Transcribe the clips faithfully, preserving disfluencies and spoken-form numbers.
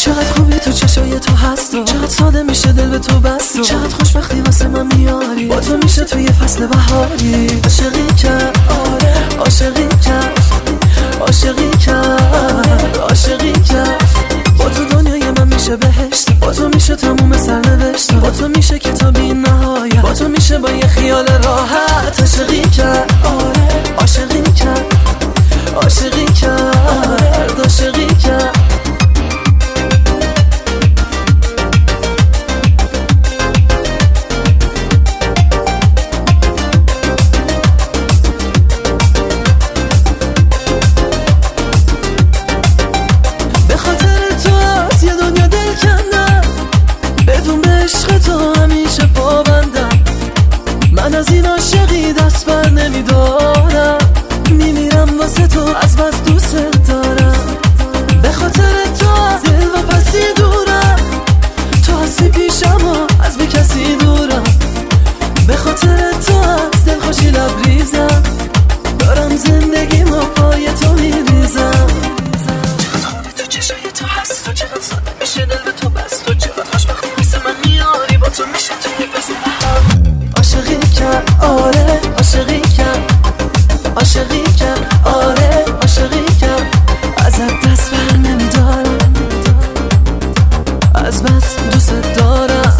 چقدر خوبی تو چشای تو هست و چقدر ساده میشه دل به تو بست و چقدر خوشبختی واسه من میاری با تو میشه توی فصل بهاری. عاشقی کرد آره عاشقی کرد عاشقی کرد عاشقی کرد با تو دنیای من میشه بهشت، با تو میشه تموم سرنوشت، با تو میشه کتاب بی نهایت، با تو میشه با یه خیال راحت. عاشقی کرد آره عاشقی کرد عاشقی کرد عاشقی کرد. به خاطر تو از یه دنیا دل کندم، بدون به عشق تو همیشه پابندم. من از این عاشقی دست بر نمیدارم، میمیرم واسه تو از بس دوست دارم. به خاطر تو از دل و پسی دورم، تو هستی پیشم و از به کسی دورم. به خاطر تو از دل خوشی لبریزم، دارم زندگی ما پای تو میریزم. چقدر خوبی تو چشای تو هست و چقدر ساده میشه دل به تو بست و چقدر خوشبختی واسه من میاری با تو میشه توی فصل بهار. عاشقی کرد آره عاشقی کرد عاشقی کرد آره عاشقی کرد. ازت دست بر نمیدارم، از بس دوست دارم.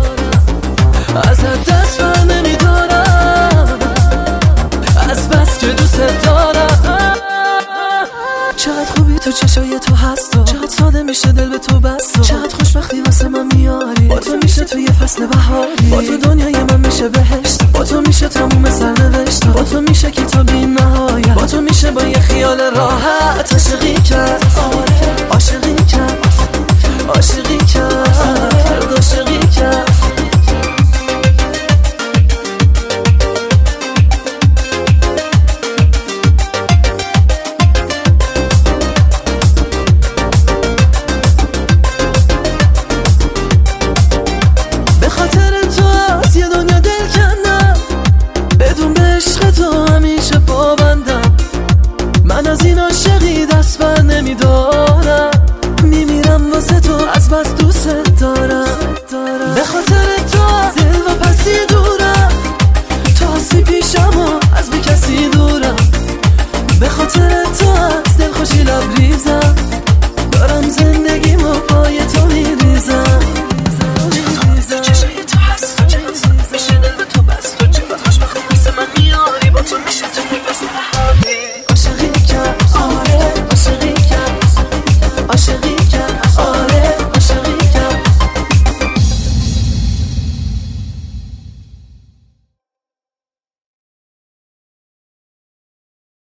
ازت دست بر نمیدارم، از بس که دوست دارم. چقدر خوبی تو چشای تو هست و چقدر ساده میشه دل به تو بست و چقدر خوشبختی واسه من میاری با تو میشه توی فصل بهاری. با تو دنیای من میشه بهشت، با تو میشه تموم سرنوشت، با تو میشه کتاب بی نهایت، با تو میشه با یه خیال راحت. عاشقی کرد آره عاشقی کرد عاشقی کرد عاشقی کرد. به خاطر تو از یه دنیا دل کندم، بدون به عشق تو همیشه پابندم. من از این عاشقی دست بر نمیدارم، میمیرم واسه تو از بس دوست دارم. به خاطر تو از دل و پسی دورم، تو هستی پیشم و از به کسی دورم. به خاطر تو از دل خوشی لبریزم، دارم زندگی ما پای